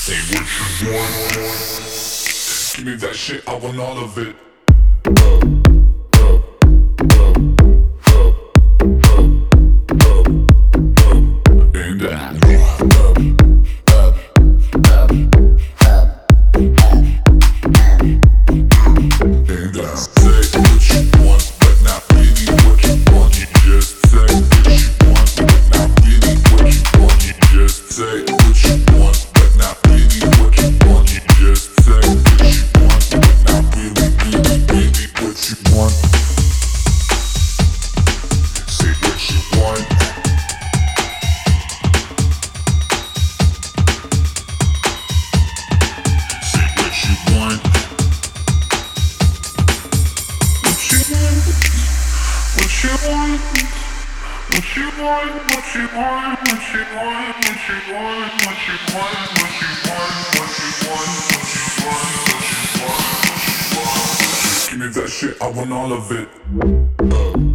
Say what you want. Give me that shit, I want all of it. And down. And down. Say what you want, but not really what you want. You just say what you want, but not really what you want. You just say what you want, but not really what you want. You just say what you want, but not really, really, really what you want. Say what you want. Say what you want. What you want. What you want. What you want. What you want. What you want. What you want. What you want. What you want. What you want. What you want. What you want. What you want. Give me that shit, I want all of it.